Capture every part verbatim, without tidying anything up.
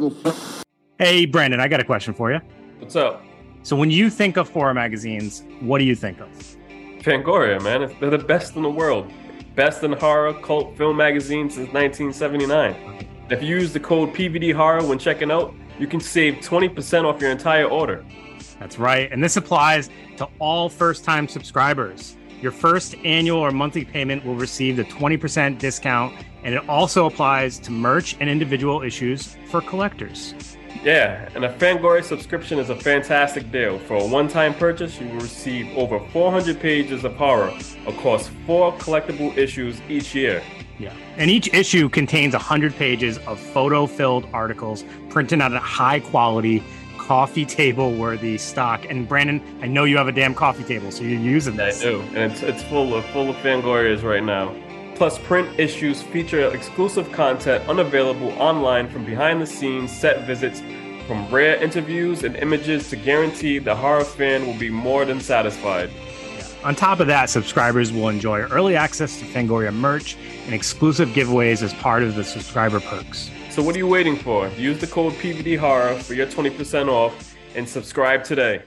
Hey, Brandon, I got a question for you. What's up? So when you think of horror magazines, what do you think of? Fangoria, man. They're the best in the world. Best in horror cult film magazine since nineteen seventy-nine. If you use the code P V D Horror when checking out, you can save twenty percent off your entire order. That's right. And this applies to all first-time subscribers. Your first annual or monthly payment will receive the twenty percent discount, and it also applies to merch and individual issues for collectors. Yeah, and a Fangoria subscription is a fantastic deal. For a one-time purchase, you will receive over four hundred pages of horror across four collectible issues each year. Yeah, and each issue contains one hundred pages of photo-filled articles printed on a high-quality, coffee table-worthy stock. And Brandon, I know you have a damn coffee table, so you're using this. I do, and it's it's full of full of Fangorias right now. Plus, print issues feature exclusive content unavailable online, from behind-the-scenes set visits, from rare interviews and images to guarantee the horror fan will be more than satisfied. Yeah. On top of that, subscribers will enjoy early access to Fangoria merch and exclusive giveaways as part of the subscriber perks. So what are you waiting for? Use the code P V D Horror for your twenty percent off and subscribe today.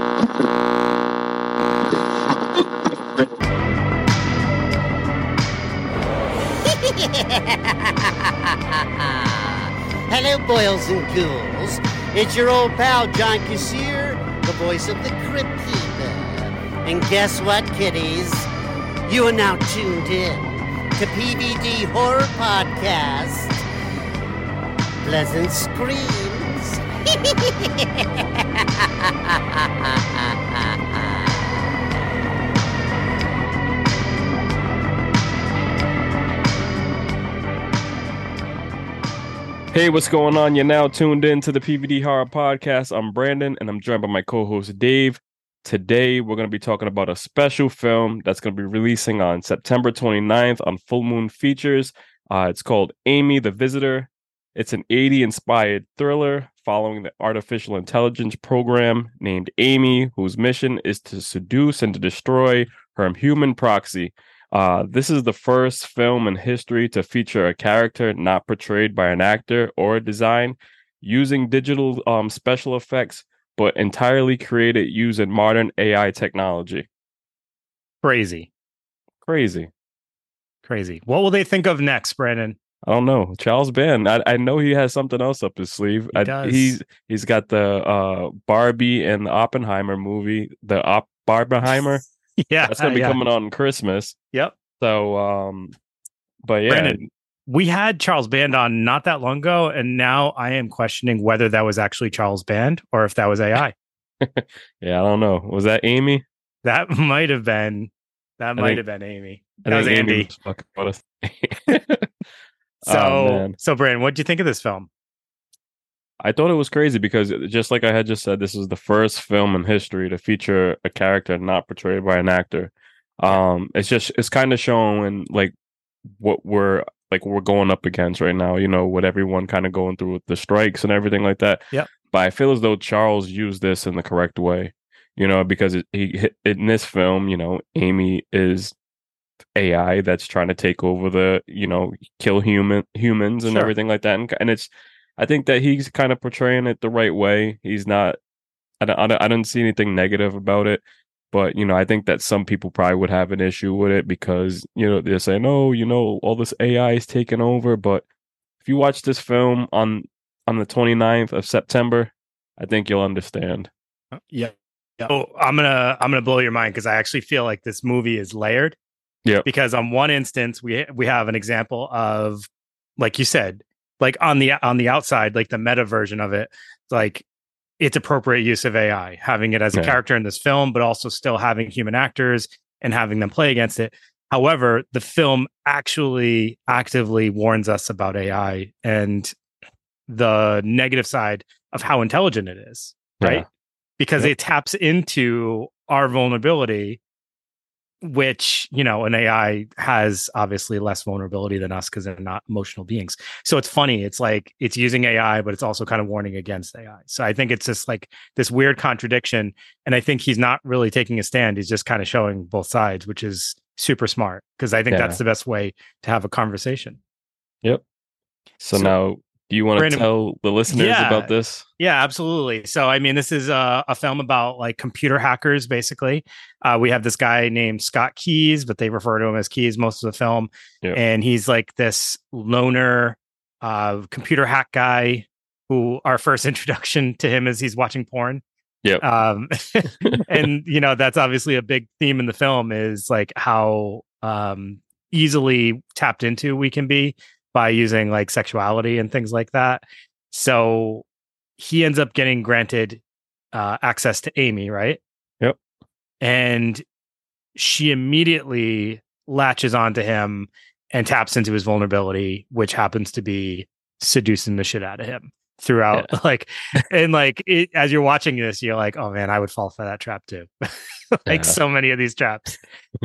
Hello, boils and ghouls. It's your old pal, John Kassir, the voice of the Crypt Keeper. And guess what, kiddies? You are now tuned in to P V D Horror Podcast. Pleasant screams. Hey, what's going on? You're now tuned in to the P V D Horror Podcast. I'm Brandon, and I'm joined by my co-host Dave. Today, we're going to be talking about a special film that's going to be releasing on September twenty-ninth on Full Moon Features. Uh, it's called Amy the Visitor. It's an eighties-inspired thriller following the artificial intelligence program named Amy, whose mission is to seduce and to destroy her human proxy. Uh, this is the first film in history to feature a character not portrayed by an actor or a design using digital um, special effects, but entirely created using modern A I technology. Crazy. Crazy. Crazy. What will they think of next, Brandon? I don't know. Charles Band. I, I know he has something else up his sleeve. He I, does. He's he's got the uh, Barbie and the Oppenheimer movie, the Op Barbenheimer. Yeah, that's gonna be yeah. coming on Christmas. Yep. So, um, but yeah, Brandon, we had Charles Band on not that long ago, and now I am questioning whether that was actually Charles Band or if that was A I. Yeah, I don't know. Was that Amy? That might have been. That I might think- have been Amy. I That was think Amy Andy. was fucking with us. So, Oh, man. so Brandon, what do you think of this film? I thought it was crazy because, just like I had just said, this is the first film in history to feature a character not portrayed by an actor. Um, it's just it's kind of showing like what we're like we're going up against right now. You know, what everyone kind of going through with the strikes and everything like that. Yep. But I feel as though Charles used this in the correct way. You know, because it, he in this film, you know, Amy is A I that's trying to take over the, you know, kill human humans and Sure. everything like that, and and it's. I think that he's kind of portraying it the right way. He's not. I don't. I don't, I don't see anything negative about it, but you know, I think that some people probably would have an issue with it because you know they're saying, "Oh, you know, all this A I is taking over." But if you watch this film on on the twenty-ninth of September, I think you'll understand. Yeah. Yeah. Oh, I'm gonna I'm gonna blow your mind because I actually feel like this movie is layered. Yeah. Because on one instance, we we have an example of, like you said, like on the on the outside, like the meta version of it, like it's appropriate use of A I, having it as a Yeah. character in this film, but also still having human actors and having them play against it. However, the film actually actively warns us about A I and the negative side of how intelligent it is, right? Yeah. Because Yep. it taps into our vulnerability, which, you know, an A I has obviously less vulnerability than us because they're not emotional beings. So it's funny. It's like it's using A I, but it's also kind of warning against A I. So I think it's just like this weird contradiction. And I think he's not really taking a stand. He's just kind of showing both sides, which is super smart because I think Yeah. that's the best way to have a conversation. Yep. So, So- now, Do you want to Brandon, tell the listeners yeah, about this? Yeah, absolutely. So, I mean, this is a, a film about like computer hackers, basically. Uh, we have this guy named Scott Keys, but they refer to him as Keys most of the film. Yeah. And he's like this loner uh, computer hack guy who our first introduction to him is he's watching porn. Yeah. Um, and, you know, that's obviously a big theme in the film is like how um, easily tapped into we can be by using like sexuality and things like that. So he ends up getting granted uh, access to Amy, right? Yep. And she immediately latches onto him and taps into his vulnerability, which happens to be seducing the shit out of him throughout. Yeah. Like, and like it, as you're watching this, you're like, oh man, I would fall for that trap too. Like yeah. So many of these traps.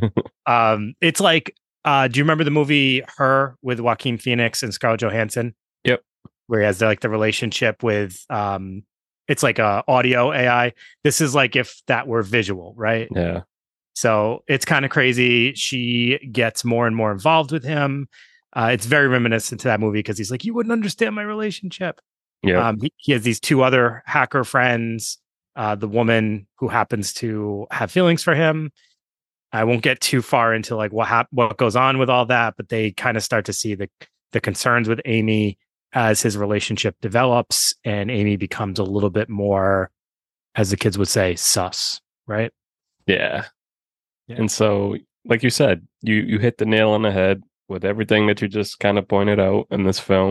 um, it's like, uh, do you remember the movie Her with Joaquin Phoenix and Scarlett Johansson? Yep. Where he has the, like the relationship with, um, it's like a audio A I. This is like if that were visual, right? Yeah. So it's kind of crazy. She gets more and more involved with him. Uh, it's very reminiscent to that movie because he's like, you wouldn't understand my relationship. Yeah. Um, he, he has these two other hacker friends. Uh, the woman who happens to have feelings for him. I won't get too far into like what hap- what goes on with all that, but they kind of start to see the the concerns with Amy as his relationship develops, and Amy becomes a little bit more, as the kids would say, sus, right? Yeah. yeah. And so, like you said, you you hit the nail on the head with everything that you just kind of pointed out in this film.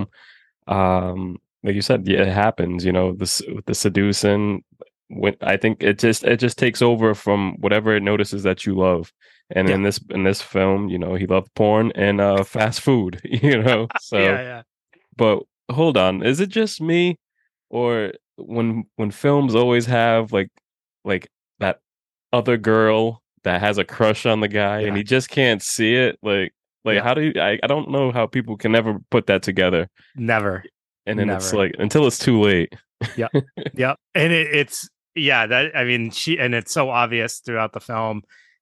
Um, like you said, yeah, it happens. You know, this with the seducing. When I think it just it just takes over from whatever it notices that you love, and yeah. in this in this film, you know, he loved porn and uh, fast food, you know. So, yeah, yeah. But hold on, is it just me, or when when films always have like like that other girl that has a crush on the guy yeah. and he just can't see it? Like like yeah. how do you? I I don't know how people can never put that together. Never. And then Never. It's like until it's too late. Yep. Yep. And it, it's. Yeah, that I mean, she and it's so obvious throughout the film.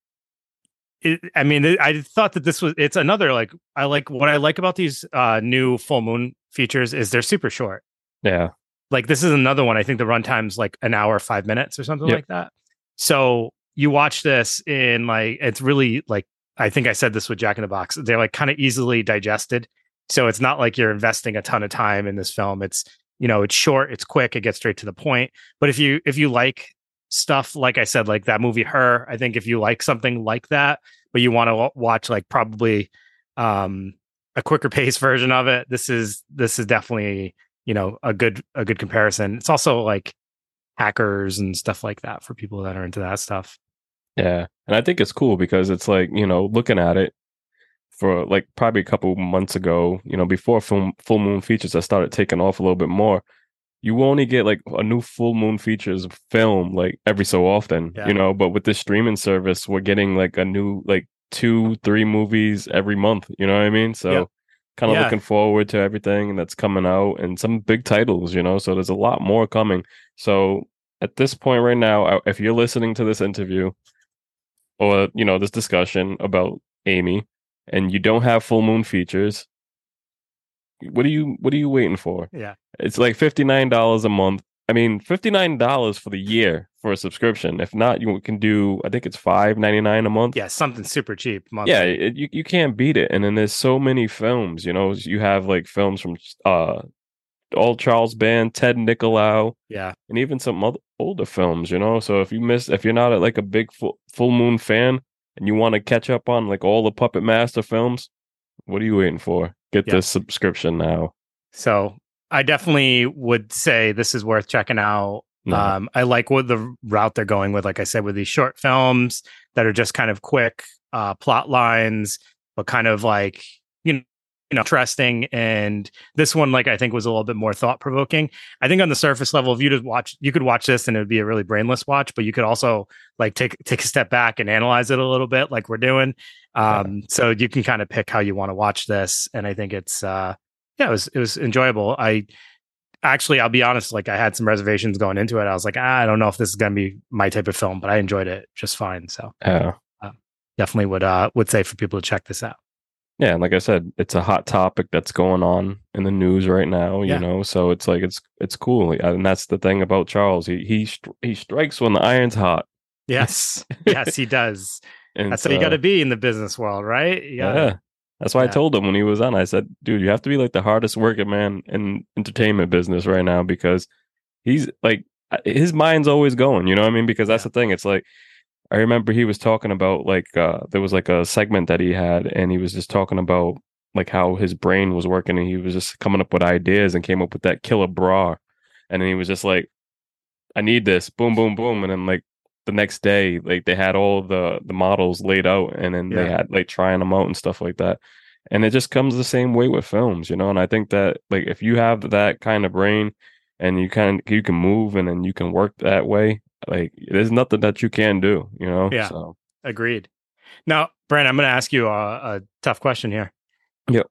It, I mean, it, I thought that this was it's another like I like what I like about these uh, new full moon features is they're super short. Yeah, like this is another one. I think the runtime's like an hour, five minutes or something yep. like that. So you watch this in like it's really like I think I said this with Jack in the Box. They're like kind of easily digested. So it's not like you're investing a ton of time in this film. It's you know, it's short, it's quick, it gets straight to the point. But if you if you like stuff, like I said, like that movie Her, I think if you like something like that, but you want to w- watch like probably um, a quicker pace version of it, this is this is definitely you know a good a good comparison. It's also like hackers and stuff like that for people that are into that stuff. Yeah, and I think it's cool because it's like you know looking at it. For like probably a couple months ago, you know, before film, full moon features, I started taking off a little bit more. You only get like a new full moon features film like every so often, yeah. you know. But with this streaming service, we're getting like a new like two, three movies every month. You know what I mean? So yeah. kind of yeah. looking forward to everything that's coming out and some big titles. You know, so there's a lot more coming. So at this point right now, if you're listening to this interview or you know this discussion about Amy. And you don't have full moon features, what are you what are you waiting for? Yeah. It's like fifty-nine dollars a month. I mean, fifty-nine dollars for the year for a subscription. If not, you can do I think it's five ninety-nine a month. Yeah, something super cheap monthly. Yeah, it, you you can't beat it. And then there's so many films, you know, you have like films from uh all Charles Band, Ted Nicolau. Yeah. And even some other older films, you know. So if you miss if you're not a, like a big full, full moon fan, and you want to catch up on like all the Puppet Master films, what are you waiting for? Get yeah. this subscription now. So I definitely would say this is worth checking out. No. Um, I like what the route they're going with, like I said, with these short films that are just kind of quick uh, plot lines, but kind of like, you know, you know, interesting. And this one, like, I think was a little bit more thought provoking. I think on the surface level, if you just watch, you could watch this and it would be a really brainless watch, but you could also like take, take a step back and analyze it a little bit like we're doing. Um, yeah. So you can kind of pick how you want to watch this. And I think it's, uh, yeah, it was, it was enjoyable. I actually, I'll be honest, like I had some reservations going into it. I was like, ah, I don't know if this is going to be my type of film, but I enjoyed it just fine. So yeah. uh, definitely would, uh, would say for people to check this out. Yeah, and like I said, it's a hot topic that's going on in the news right now, you Yeah. know. So it's like it's it's cool, and that's the thing about Charles. He he stri- he strikes when the iron's hot. Yes, yes, he does. And That's how you so, got to be in the business world, right? You gotta- yeah, that's why I yeah. told him when he was on. I said, "Dude, you have to be like the hardest working man in entertainment business right now because he's like his mind's always going." You know what I mean? Because that's Yeah. the thing. It's like I remember he was talking about like uh, there was like a segment that he had, and he was just talking about like how his brain was working, and he was just coming up with ideas and came up with that killer bra, and then he was just like, "I need this, boom, boom, boom," and then like the next day, like they had all the the models laid out, and then they Yeah. had like trying them out and stuff like that, and it just comes the same way with films, you know. And I think that like if you have that kind of brain, and you kind you can move, and then you can work that way. Like, there's nothing that you can do, you know? Yeah. So, Agreed. Now, Brent, I'm going to ask you a, a tough question here. Yep.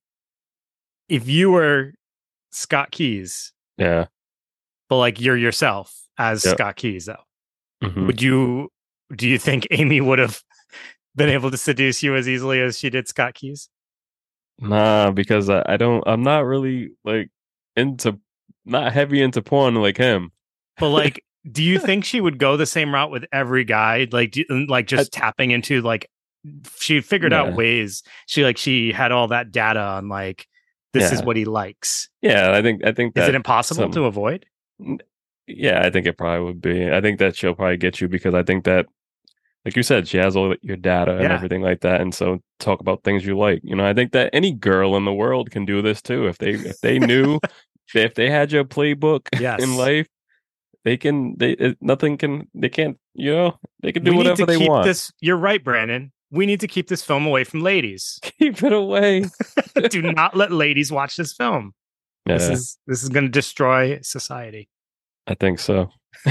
If you were Scott Keys, yeah. but like you're yourself as Yep. Scott Keys, though, Mhm. would you, do you think Amy would have been able to seduce you as easily as she did Scott Keys? Nah, because I, I don't, I'm not really like into, not heavy into porn like him. But like, do you think she would go the same route with every guy? Like, do, like just tapping into like, she figured Yeah. out ways. She like, she had all that data on like, this is Yeah. what he likes. Yeah. I think, I think Is that. it impossible some- to avoid? Yeah, I think it probably would be. I think that she'll probably get you because I think that, like you said, she has all your data and Yeah. everything like that, and so talk about things you like. You know, I think that any girl in the world can do this too if they if they knew if they had your playbook Yes. in life, they can. They it, nothing can. They can't. You know, they can do we whatever need to they keep want. this. You're right, Brandon. We need to keep this film away from ladies. Keep it away. Do not let ladies watch this film. Yeah, This is this is going to destroy society. I think so.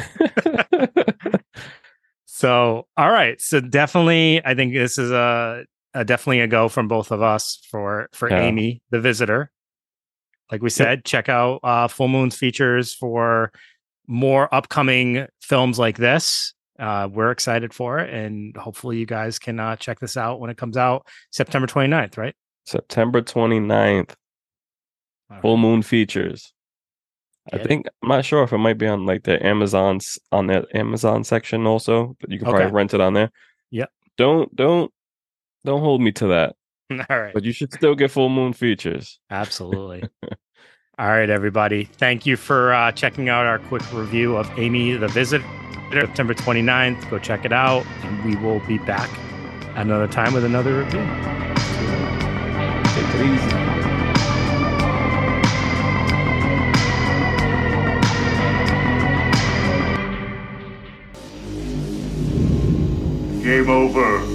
So, all right. So definitely, I think this is a, a definitely a go from both of us for for Yeah. Amy, the Visitor. Like we said, check out uh, Full Moon's features for more upcoming films like this. Uh, we're excited for it, and hopefully, you guys can uh, check this out when it comes out September twenty-ninth, right? September twenty-ninth, All Full right. Moon Features. I Get it. think I'm not sure if it might be on like the Amazon's on the Amazon section also, but you can probably Okay. rent it on there. Yep. Don't don't don't hold me to that. All right. But you should still get Full Moon Features. Absolutely. All right, everybody. Thank you for uh, checking out our quick review of Amy the Visitor, September twenty-ninth. Go check it out, and we will be back another time with another review. Take it easy. Game over.